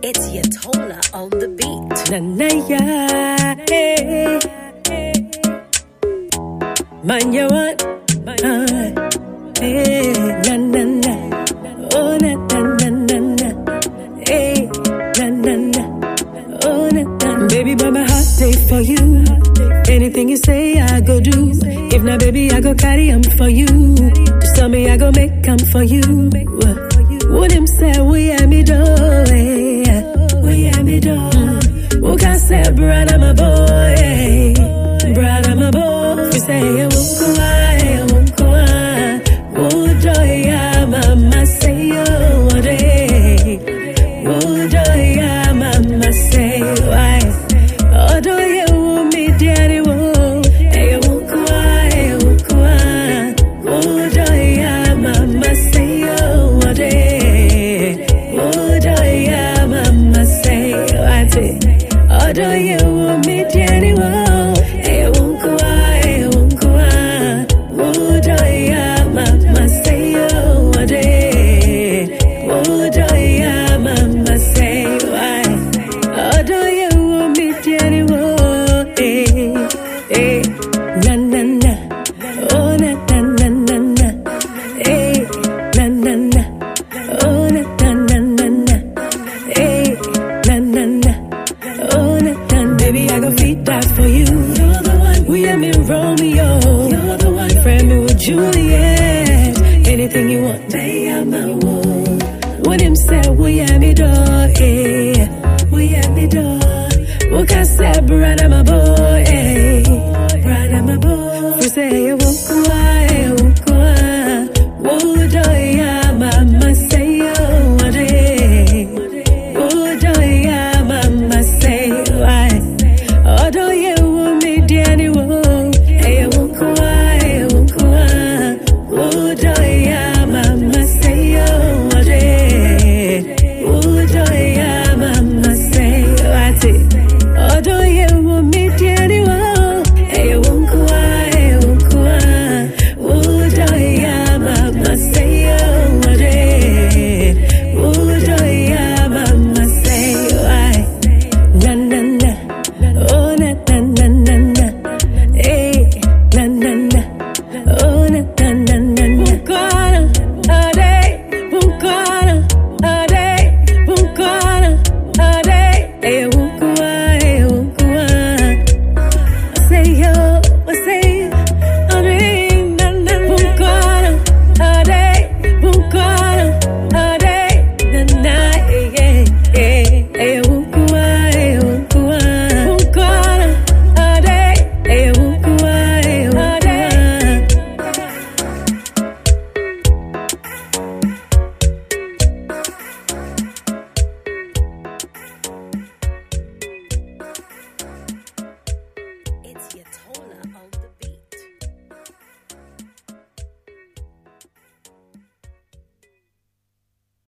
It's Yatola on the beat. Na na ya, hey. Man you want, hey. Na na na, oh na na na na na, hey. Na na na, oh na na. Baby, buy my heart day for you. Anything you say, I go do. If not, baby, I go carry 'em for you. Just tell me I go make 'em for you. What him say, we am me do, we am me do. Who can say, brother, my boy, brother, my boy. We say, I won't go, I won't go. Oh, joy, mama say, oh, day. Oh, joy, mama say, why? Oh, do you want me, daddy? Oh, hey, I won't go, I won't go. Oh, joy, mama say, oh, day. Oh, do you want me to anyone? Hey, I won't go, I won't go. Oh, do you, mama say, oh, a day. Oh, do you, mama say, why? Oh, do you want me to anyone? Hey, hey, na na na. Oh, na na na na na. Hey, na na na. Oh, na na na na na. Hey, na na na. Baby, I go feed that for you. You're the one. We am in Romeo. You're the one. Friend me with Juliet. Anything you want, they are my woman. When him say we am me door, eh? We am me door. What can say, brother, my boy, eh? Brother, my boy.